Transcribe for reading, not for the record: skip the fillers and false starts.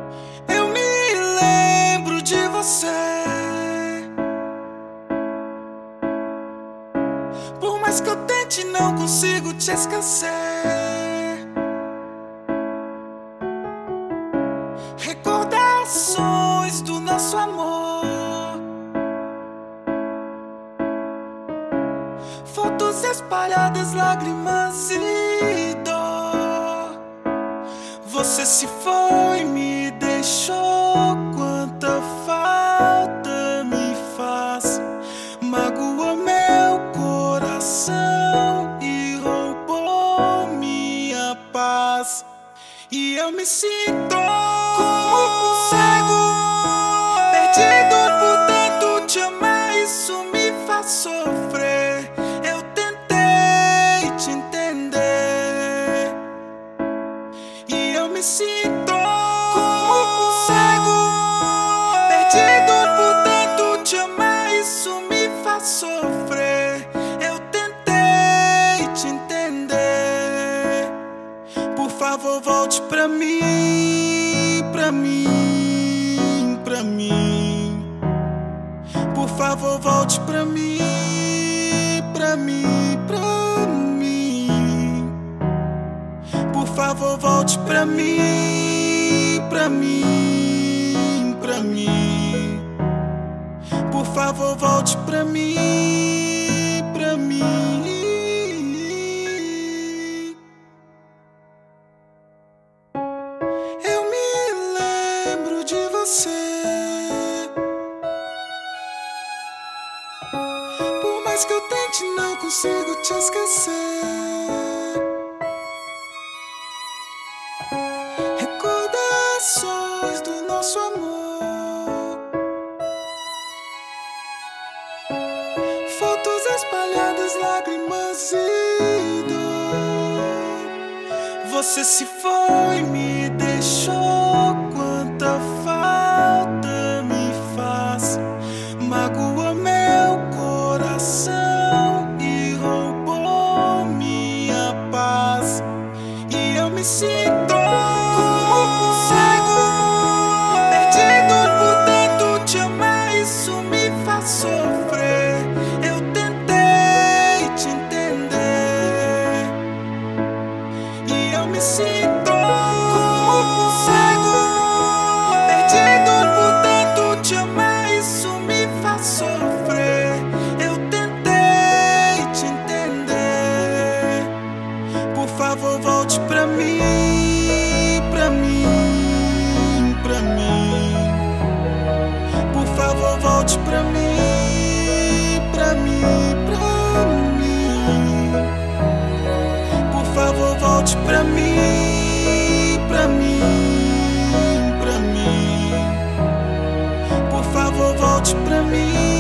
Eu me lembro de você. Por mais que eu tente, não consigo te esquecer. Recordações do nosso amor, fotos espalhadas, lágrimas e dor. Você se foi, me deixou. Quanta falta me faz. Magoa meu coração e roubou minha paz. E eu me sinto como um cego, perdido por tanto te amar. Isso me faz sofrer. Eu tentei te entender. E eu me sinto como um cego, perdido por tanto te amar. Isso me faz sofrer. Eu tentei te entender. Por favor, volte pra mim, pra mim, pra mim. Por favor, volte pra mim, pra mim, pra mim. Por favor, volte pra mim, pra mim, pra mim. Por favor, volte pra mim, pra mim. Eu me lembro de você. Por mais que eu tente, não consigo te esquecer. Recordações do nosso amor, fotos espalhadas, lágrimas e dor. Você se foi, me deixou. Quanta falta me faz. Magoa meu coração e roubou minha paz. E eu me sinto como um cego, perdido por tanto te amar. Isso me faz sofrer. Eu tentei te entender. E eu me sinto como um cego, perdido por tanto te amar. Isso me faz sofrer. Eu tentei te entender. Por favor, volte pra mim, pra mim, pra mim. Por favor, volte pra mim, pra mim, pra mim. Por favor, volte pra mim, pra mim, pra mim. Por favor, volte pra mim.